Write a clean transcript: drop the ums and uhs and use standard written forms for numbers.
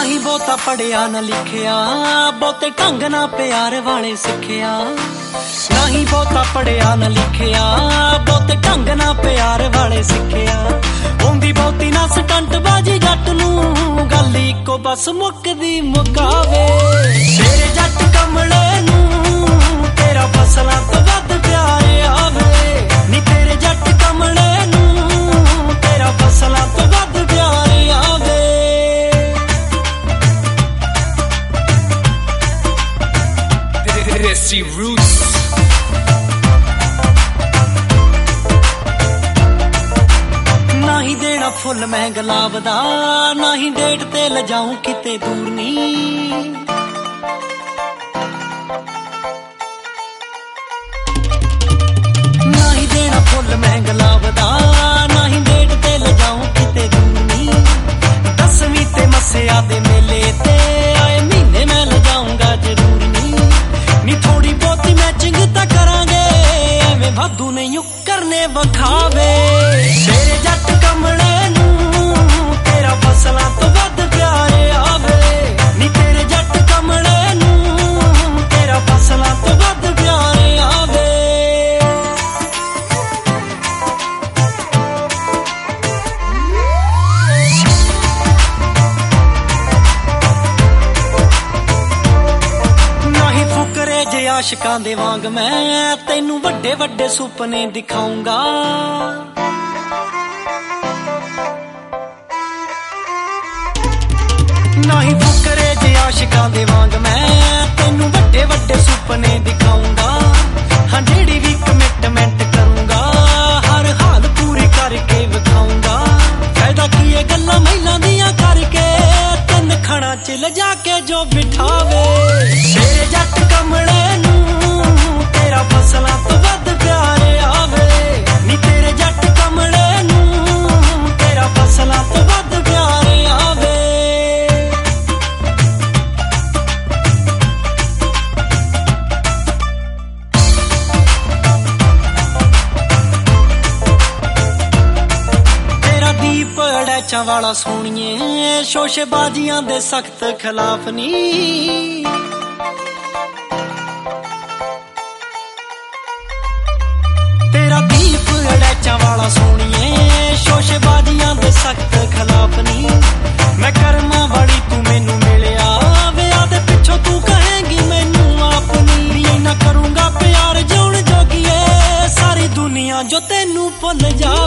ਨਹੀਂ ਬਹੁਤਾ ਪੜਿਆ ਨਾ ਲਿਖਿਆ, ਬਹੁਤੇ ਢੰਗ ਨਾ ਪਿਆਰ ਵਾਲੇ ਸਿੱਖਿਆ। ਨਹੀਂ ਬਹੁਤਾ ਪੜਿਆ ਨਾ ਲਿਖਿਆ, ਬਹੁਤੇ ਢੰਗ ਨਾ ਪਿਆਰ ਵਾਲੇ ਸਿੱਖਿਆ। ਹੁੰਦੀ ਬਹੁਤੀ ਨਾ ਸਟੰਟ ਬਾਜੀ ਜੱਟ ਨੂੰ, ਗੱਲ ਇੱਕੋ ਬਸ ਮੁੱਕਦੀ ਮੁਕਾਵੇ। ਤੇਰੇ ਜੱਟ ਕਮਲੇ ਨੂੰ ਤੇਰਾ ਫਸਲਾਂ ਤੋਂ ਵੱਧ ਪਿਆਰ ਆਵੇ। ਨੀ ਤੇਰੇ ਜੱਟ ਕਮਲੇ ਨੂੰ ਤੇਰਾ ਫਸਲਾਂ ਤੋਂ ਵੱਧ ਪਿਆਰ ਆਵੇ। Desi Roots ਨਹੀਂ ਦੇਣਾ ਫੁੱਲ ਮੈਂ ਗੁਲਾਬ ਦਾ, ਨਹੀਂ ਡੇਟ ਤੇ ਲਜਾਉਂ ਕਿਤੇ ਦੂਰ ਨੀ। ਨਹੀਂ ਦੇਣਾ ਫੁੱਲ ਮੈਂ ਗੁਲਾਬ ਦਾ, ਨਹੀਂ ਡੇਟ ਤੇ ਲਜਾਉਂ ਕਿਤੇ ਦੂਰ ਨੀ। 10ਵੀਂ ਤੇ ਮੱਸਿਆ ਦੇ ਮੇਲੇ ਤੇ ਆਏ ਮਹੀਨੇ ਮੈਂ ਲਜਾਉਂਗਾ ਜ਼ਰੂਰ ਨੀ। ਨੀ ਥੋੜੀ ਬਹੁਤੀ ਮੈਚਿੰਗ ਤਾਂ ਕਰਾਂਗੇ, ਐਵੇਂ ਵਾਧੂ ਨਹੀਂ ਕਰਨੇ ਵਿਖਾਵੇ। ਤੇਰੇ ਜੱਟ ਕਮਲੇ ਨੂੰ ਤੇਰਾ ਫਸਲਾਂ ਤੋਂ ਵੱਧ ਪਿਆਰ ਆਵੇ। ਨੀ ਤੇਰੇ ਜੱਟ ਕਮਲੇ ਨੂੰ ਤੇਰਾ ਫਸਲਾਂ ਤੋਂ ਵੱਧ ਪਿਆਰ ਆਵੇ। ਨਹੀਂ ਫੁਕਰੇ ਜੇ ਆਸ਼ਿਕਾਂ ਦੇ ਵਾਂਗ ਮੈਂ ਤੈਨੂੰ ਵੱਡੇ ਵੱਡੇ ਸੁਪਨੇ ਦਿਖਾਉਂਗਾ। ਨਹੀਂ ਫੁਕਰੇ ਜੇ ਆਸ਼ਿਕਾਂ ਦੇ ਵਾਂਗ ਮੈਂ ਤੈਨੂੰ ਵੱਡੇ ਵੱਡੇ ਸੁਪਨੇ ਦਿਖਾਉਂਗਾ। ਹਾਂ ਜਿਹੜੀ ਵੀ ਕਮਿਟਮੈਂਟ ਕਰੂੰਗਾ, ਹਰ ਹਾਲ ਪੂਰੀ ਕਰਕੇ ਵਿਖਾਉਂਗਾ। ਫਾਇਦਾ ਕੀ ਇਹ ਗੱਲਾਂ ਮਹਿਲਾਂ ਦੀਆਂ ਕਰਕੇ, ਤਿੰਨ ਖਣਾ ਚ ਲਿਜਾ ਕੇ ਜੋ ਬਿਠਾਵੇ। ਤੇਰੇ ਜੱਟ ਕਮਲੇ ਨੂੰ ਤੇਰਾ ਫਸਲਾਂ ਤੋਂ ਵੱਧ ਪਿਆਰ ਆਵੇ। ਨੀ ਤੇਰੇ ਜੱਟ ਕਮਲੇ ਨੂੰ ਤੇਰਾ ਫਸਲਾਂ ਤੋਂ ਵੱਧ ਪਿਆਰ ਆਵੇ। ਤੇਰਾ ਦੀਪ ਅੜੈਚਾਂ ਵਾਲਾ ਸੋਹਣੀਏ, ਸ਼ੋਸ਼ੇਬਾਜ਼ੀਆਂ ਦੇ ਸਖਤ ਖਿਲਾਫ ਨੀ। ਤੇਰਾ ਦੀਪ ਅੜੈਚਾਂ ਵਾਲਾ ਸੋਹਣੀਏ, ਸ਼ੋਸ਼ੇਬਾਜ਼ੀਆਂ ਦੇ ਸਖਤ ਖਿਲਾਫ ਨੀ। ਮੈਂ ਕਰਮਾਂ ਵਾਲੀ ਤੂੰ ਮੈਨੂੰ ਮਿਲਿਆ, ਵਿਆਹ ਦੇ ਪਿੱਛੋਂ ਤੂੰ ਕਹੇਂਗੀ ਮੈਨੂੰ ਆਪਣੀ। ਇੰਨਾ ਕਰੂੰਗਾ ਪਿਆਰ ਜਿਉਣ ਜੋਗੀਏ, ਸਾਰੀ ਦੁਨੀਆ ਜੋ ਤੈਨੂੰ ਭੁੱਲ ਜਾ।